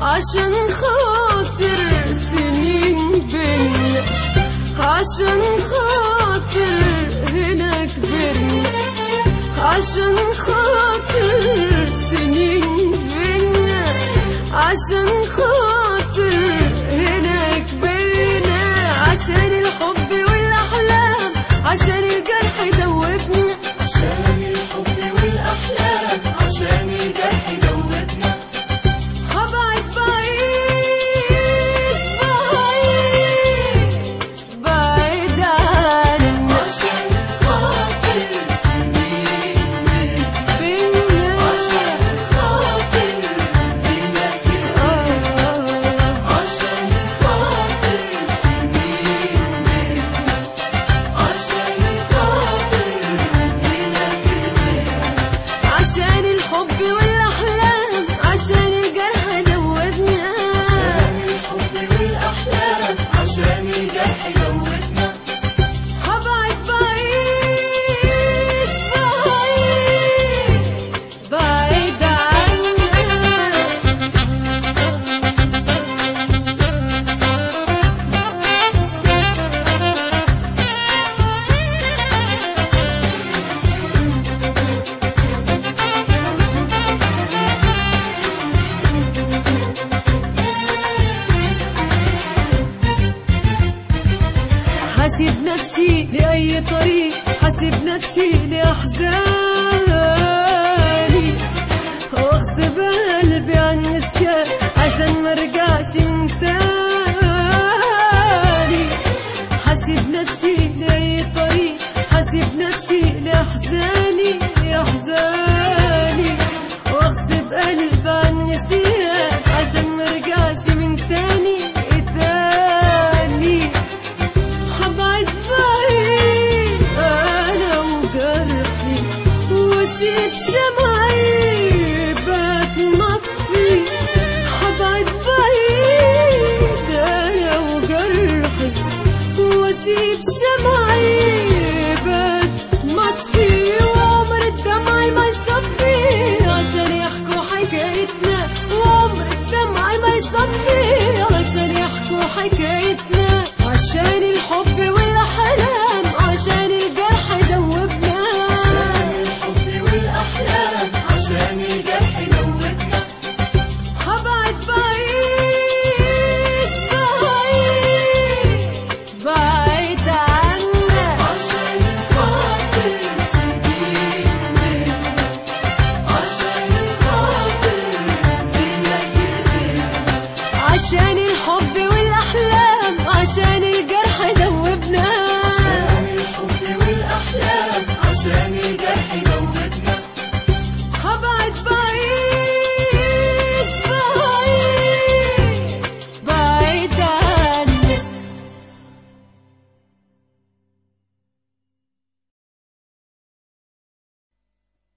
عشان خاطر سنين بينا، عشان خاطر هنا كبرنا، عشان خاطر سنين بينا، عشان خاطر هنا كبرنا، عشان الحب والأحلام، عشان الجرح دوبنا، عشان الحب والأحلام، عشان الجرح دوبنا. هبعد بعيد بعيد بعيد عنك عشان خاطر سنين بينا، عشان خاطر هنا كبرنا، عشان خاطر سنين عشان خاطر هنا كبرنا. عشان الحب والأحلام، عشان الجرح دوبنا، عشان الحب والأحلام، عشان الجرح دوبنا. هبعد بعيد بعيد بعيد عنك. حاسب نفسي لأي طريق، حاسب نفسي لأحزاني، واغصب قلبي عن النسيان عشان مرجعش من تاني. حاسب نفسي لأي طريق، حاسب نفسي لأحزاني أحزاني، واغصب قلبي عن النسيان عشان مرجعش من تاني تاني. هبعد بعيد أنا وجرحي، وسيب شمعي بات مطفي. هبعد بعيد أنا وجرحي، وسيب شمعي بات مطفي، وعمر الدمع ما يصفي عشان يحكوا حكايتنا، وعمر الدمع ما يصفي عشان يحكوا حكايتنا، عشان الحب والأحلام، عشان الجرح دوبنا، عشان الحب والأحلام، عشان الجرح دوبنا. هبعد بعيد بعيد بعيد عنك عشان خاطر سنين، عشان خاطر هنا كبرنا، عشان